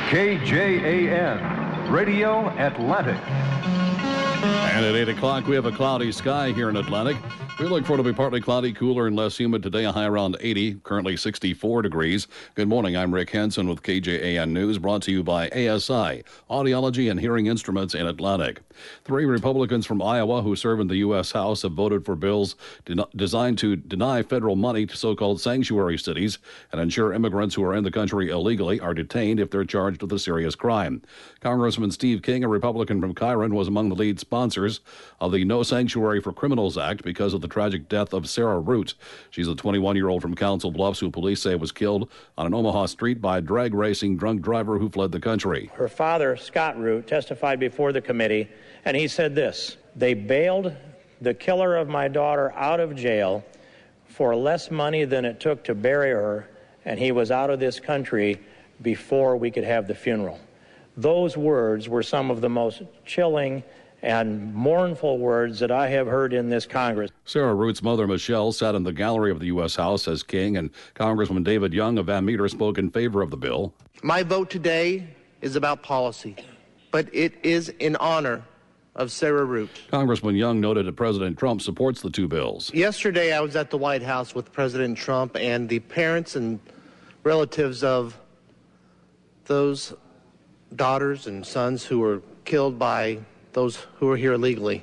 KJAN, Radio Atlantic. And at 8 o'clock, we have a cloudy sky here in Atlantic. We look for it to be partly cloudy, cooler, and less humid today, a high around 80, currently 64 degrees. Good morning, I'm Rick Henson with KJAN News, brought to you by ASI, Audiology and Hearing Instruments in Atlantic. 3 Republicans from Iowa who serve in the U.S. House have voted for bills designed to deny federal money to so-called sanctuary cities and ensure immigrants who are in the country illegally are detained if they're charged with a serious crime. Congressman Steve King, a Republican from Kyron, was among the lead sponsors of the No Sanctuary for Criminals Act because of the tragic death of Sarah Root. She's a 21-year-old from Council Bluffs who police say was killed on an Omaha street by a drag racing drunk driver who fled the country. Her father, Scott Root, testified before the committee, and he said this: "They bailed the killer of my daughter out of jail for less money than it took to bury her, and he was out of this country before we could have the funeral." Those words were some of the most chilling and mournful words that I have heard in this Congress. Sarah Root's mother, Michelle, sat in the gallery of the U.S. House as King and Congressman David Young of Van Meter spoke in favor of the bill. My vote today is about policy, but it is in honor of Sarah Root. Congressman Young noted that President Trump supports the 2 bills. Yesterday, I was at the White House with President Trump and the parents and relatives of those daughters and sons who were killed by those who were here illegally.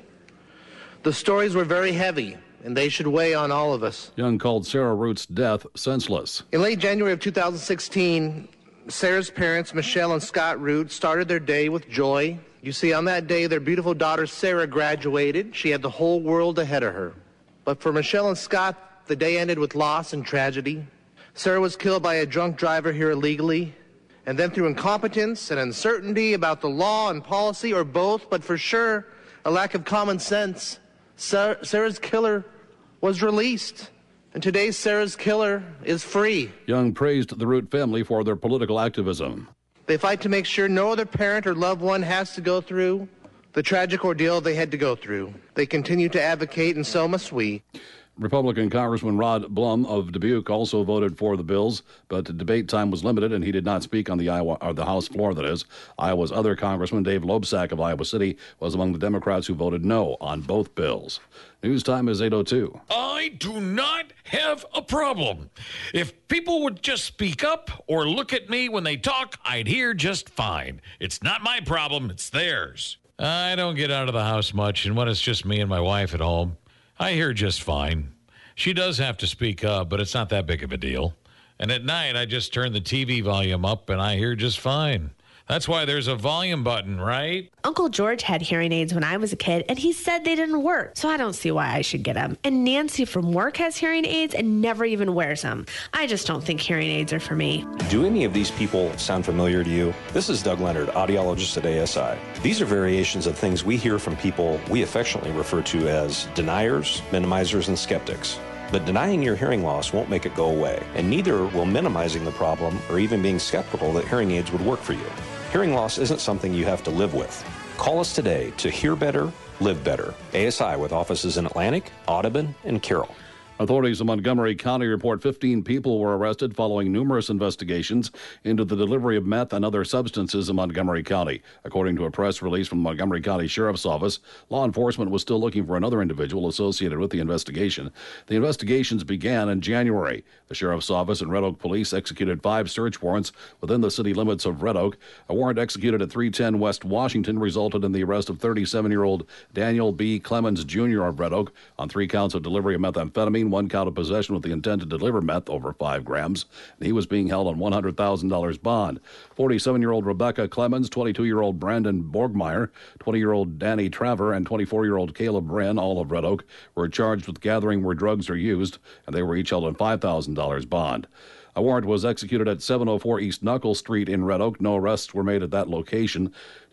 The stories were very heavy, and they should weigh on all of us. Young called Sarah Root's death senseless. In late January of 2016, Sarah's parents, Michelle and Scott Root, started their day with joy. You see, on that day, their beautiful daughter Sarah graduated. She had the whole world ahead of her. But for Michelle and Scott, the day ended with loss and tragedy. Sarah was killed by a drunk driver here illegally, and then through incompetence and uncertainty about the law and policy, or both, but for sure, a lack of common sense, Sarah's killer was released. And today, Sarah's killer is free. Young praised the Root family for their political activism. They fight to make sure no other parent or loved one has to go through the tragic ordeal they had to go through. They continue to advocate, and so must we. Republican Congressman Rod Blum of Dubuque also voted for the bills, but the debate time was limited and he did not speak on the House floor, that is. Iowa's other Congressman, Dave Loebsack of Iowa City, was among the Democrats who voted no on both bills. News time is 8:02. I do not have a problem. If people would just speak up or look at me when they talk, I'd hear just fine. It's not my problem, it's theirs. I don't get out of the house much, and when it's just me and my wife at home, I hear just fine. She does have to speak up, but it's not that big of a deal. And at night, I just turn the TV volume up, and I hear just fine. That's why there's a volume button, right? Uncle George had hearing aids when I was a kid, and he said they didn't work, so I don't see why I should get them. And Nancy from work has hearing aids and never even wears them. I just don't think hearing aids are for me. Do any of these people sound familiar to you? This is Doug Leonard, audiologist at ASI. These are variations of things we hear from people we affectionately refer to as deniers, minimizers, and skeptics. But denying your hearing loss won't make it go away, and neither will minimizing the problem or even being skeptical that hearing aids would work for you. Hearing loss isn't something you have to live with. Call us today to hear better, live better. ASI with offices in Atlantic, Audubon, and Carroll. Authorities in Montgomery County report 15 people were arrested following numerous investigations into the delivery of meth and other substances in Montgomery County. According to a press release from the Montgomery County Sheriff's Office, law enforcement was still looking for another individual associated with the investigation. The investigations began in January. The Sheriff's Office and Red Oak Police executed 5 search warrants within the city limits of Red Oak. A warrant executed at 310 West Washington resulted in the arrest of 37-year-old Daniel B. Clemens, Jr. of Red Oak on 3 counts of delivery of methamphetamine, 1 count of possession with the intent to deliver meth over 5 grams. He was being held on $100,000 bond. 47-year-old Rebecca Clemens, 22-year-old Brandon Borgmeyer, 20-year-old Danny Traver, and 24-year-old Caleb Wren, all of Red Oak, were charged with gathering where drugs are used, and they were each held on $5,000 bond. A warrant was executed at 704 East Knuckle Street in Red Oak. No arrests were made at that location.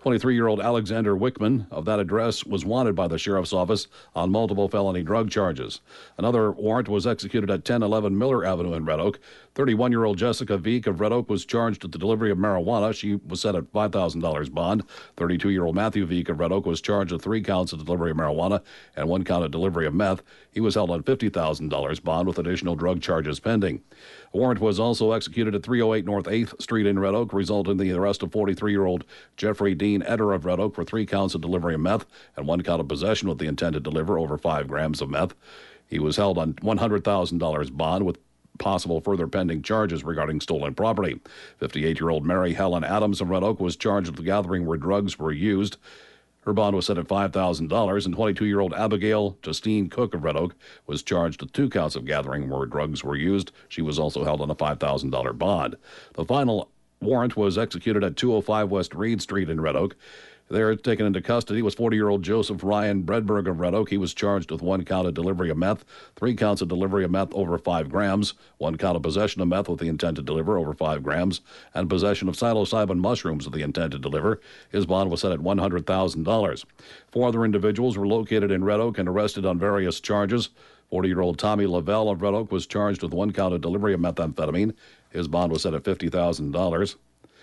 23-year-old Alexander Wickman of that address was wanted by the sheriff's office on multiple felony drug charges. Another warrant was executed at 1011 Miller Avenue in Red Oak. 31-year-old Jessica Veek of Red Oak was charged with the delivery of marijuana. She was set at $5,000 bond. 32-year-old Matthew Veek of Red Oak was charged with 3 counts of delivery of marijuana and 1 count of delivery of meth. He was held on $50,000 bond with additional drug charges pending. A warrant was also executed at 308 North 8th Street in Red Oak, resulting in the arrest of 43-year-old Jeffrey Dean Eder of Red Oak for 3 counts of delivery of meth and 1 count of possession with the intent to deliver over 5 grams of meth. He was held on $100,000 bond with possible further pending charges regarding stolen property. 58-year-old Mary Helen Adams of Red Oak was charged with the gathering where drugs were used. Her bond was set at $5,000, and 22-year-old Abigail Justine Cook of Red Oak was charged with 2 counts of gathering where drugs were used. She was also held on a $5,000 bond. The final warrant was executed at 205 West Reed Street in Red Oak. There, taken into custody, was 40-year-old Joseph Ryan Bredberg of Red Oak. He was charged with 1 count of delivery of meth, 3 counts of delivery of meth over 5 grams, 1 count of possession of meth with the intent to deliver over 5 grams, and possession of psilocybin mushrooms with the intent to deliver. His bond was set at $100,000. 4 other individuals were located in Red Oak and arrested on various charges. 40-year-old Tommy Lavelle of Red Oak was charged with 1 count of delivery of methamphetamine. His bond was set at $50,000.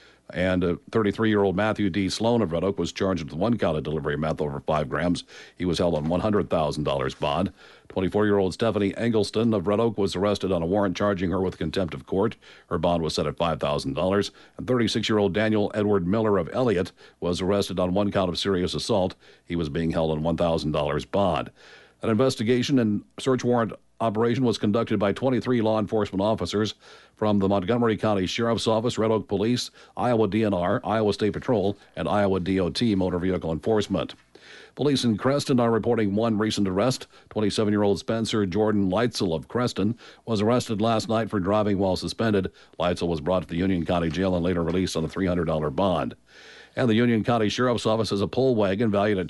And 33-year-old Matthew D. Sloan of Red Oak was charged with 1 count of delivery of meth over 5 grams. He was held on $100,000 bond. 24-year-old Stephanie Engelston of Red Oak was arrested on a warrant charging her with contempt of court. Her bond was set at $5,000. And 36-year-old Daniel Edward Miller of Elliott was arrested on 1 count of serious assault. He was being held on $1,000 bond. An investigation and search warrant operation was conducted by 23 law enforcement officers from the Montgomery County Sheriff's Office, Red Oak Police, Iowa DNR, Iowa State Patrol, and Iowa DOT Motor Vehicle Enforcement. Police in Creston are reporting 1 recent arrest. 27-year-old Spencer Jordan Leitzel of Creston was arrested last night for driving while suspended. Leitzel was brought to the Union County Jail and later released on a $300 bond. And the Union County Sheriff's Office says a pull wagon valued at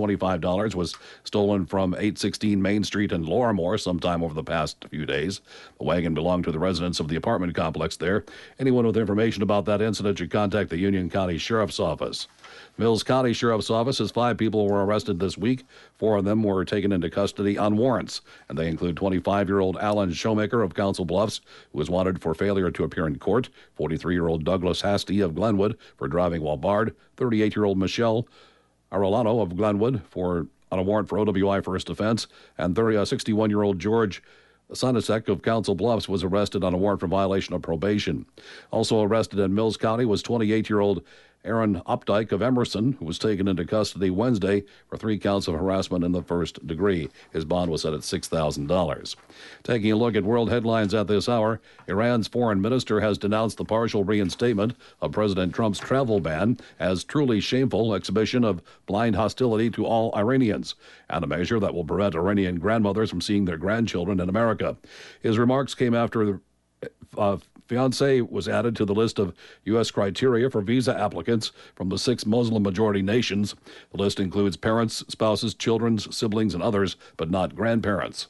$225 was stolen from 816 Main Street in Lorimore sometime over the past few days. The wagon belonged to the residents of the apartment complex there. Anyone with information about that incident should contact the Union County Sheriff's Office. Mills County Sheriff's Office says 5 people were arrested this week. 4 of them were taken into custody on warrants, and they include 25-year-old Alan Showmaker of Council Bluffs, who was wanted for failure to appear in court, 43-year-old Douglas Hasty of Glenwood for driving while barred, 38-year-old Michelle Arellano of Glenwood on a warrant for OWI first offense, and 61-year-old George Sonasek of Council Bluffs was arrested on a warrant for violation of probation. Also arrested in Mills County was 28-year-old Aaron Updike of Emerson, who was taken into custody Wednesday for 3 counts of harassment in the first degree. His bond was set at $6,000. Taking a look at world headlines at this hour, Iran's foreign minister has denounced the partial reinstatement of President Trump's travel ban as truly shameful exhibition of blind hostility to all Iranians, and a measure that will prevent Iranian grandmothers from seeing their grandchildren in America. His remarks came after fiancé was added to the list of U.S. criteria for visa applicants from the 6 Muslim-majority nations. The list includes parents, spouses, children, siblings, and others, but not grandparents.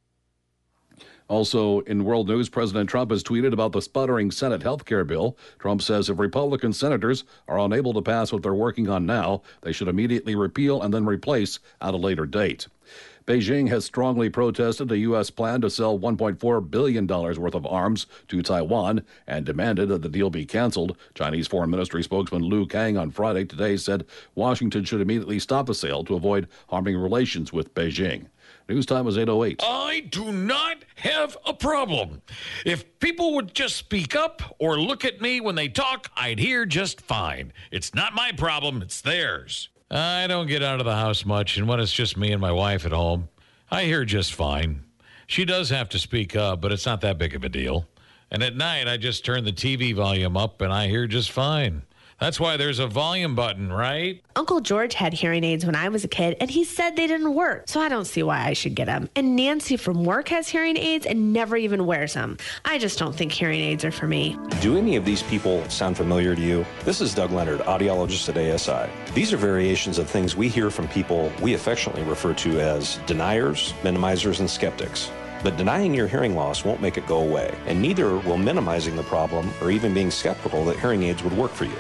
Also, in world news, President Trump has tweeted about the sputtering Senate health care bill. Trump says if Republican senators are unable to pass what they're working on now, they should immediately repeal and then replace at a later date. Beijing has strongly protested a U.S. plan to sell $1.4 billion worth of arms to Taiwan and demanded that the deal be canceled. Chinese Foreign Ministry spokesman Liu Kang on Friday today said Washington should immediately stop the sale to avoid harming relations with Beijing. News time is 8:08. I do not have a problem. If people would just speak up or look at me when they talk, I'd hear just fine. It's not my problem, it's theirs. I don't get out of the house much, and when it's just me and my wife at home, I hear just fine. She does have to speak up, but it's not that big of a deal. And at night, I just turn the TV volume up, and I hear just fine. That's why there's a volume button, right? Uncle George had hearing aids when I was a kid, and he said they didn't work, so I don't see why I should get them. And Nancy from work has hearing aids and never even wears them. I just don't think hearing aids are for me. Do any of these people sound familiar to you? This is Doug Leonard, audiologist at ASI. These are variations of things we hear from people we affectionately refer to as deniers, minimizers, and skeptics. But denying your hearing loss won't make it go away, and neither will minimizing the problem or even being skeptical that hearing aids would work for you.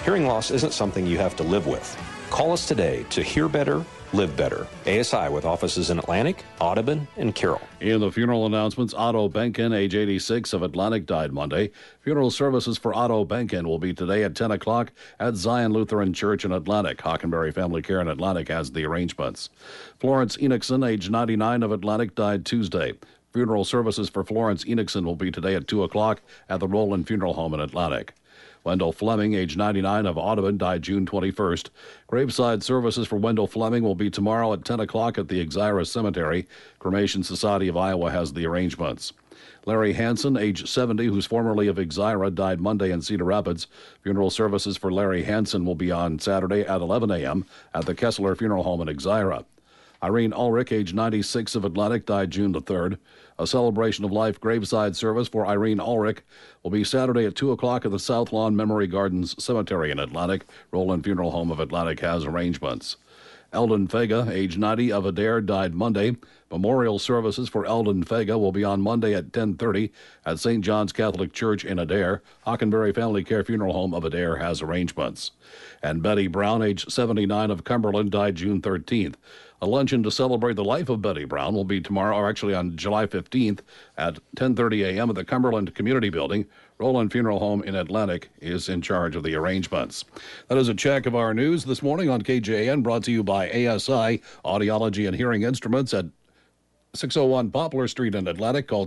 Hearing loss isn't something you have to live with. Call us today to hear better, live better. ASI with offices in Atlantic, Audubon, and Carroll. In the funeral announcements, Otto Benkin, age 86, of Atlantic, died Monday. Funeral services for Otto Benkin will be today at 10 o'clock at Zion Lutheran Church in Atlantic. Hockenberry Family Care in Atlantic has the arrangements. Florence Enochson, age 99, of Atlantic, died Tuesday. Funeral services for Florence Enochson will be today at 2 o'clock at the Roland Funeral Home in Atlantic. Wendell Fleming, age 99, of Audubon, died June 21st. Graveside services for Wendell Fleming will be tomorrow at 10 o'clock at the Exira Cemetery. Cremation Society of Iowa has the arrangements. Larry Hansen, age 70, who's formerly of Exira, died Monday in Cedar Rapids. Funeral services for Larry Hansen will be on Saturday at 11 a.m. at the Kessler Funeral Home in Exira. Irene Ulrich, age 96, of Atlantic, died June the 3rd. A celebration of life graveside service for Irene Ulrich will be Saturday at 2 o'clock at the South Lawn Memory Gardens Cemetery in Atlantic. Roland Funeral Home of Atlantic has arrangements. Eldon Fega, age 90, of Adair, died Monday. Memorial services for Eldon Fega will be on Monday at 10:30 at St. John's Catholic Church in Adair. Hockenberry Family Care Funeral Home of Adair has arrangements. And Betty Brown, age 79, of Cumberland, died June 13th. A luncheon to celebrate the life of Betty Brown will be tomorrow, or actually on July 15th at 10:30 a.m. at the Cumberland Community Building. Roland Funeral Home in Atlantic is in charge of the arrangements. That is a check of our news this morning on KJAN, brought to you by ASI, Audiology and Hearing Instruments at 601 Poplar Street in Atlantic. Call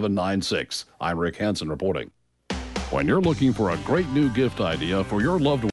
243-5796. I'm Rick Hansen reporting. When you're looking for a great new gift idea for your loved one,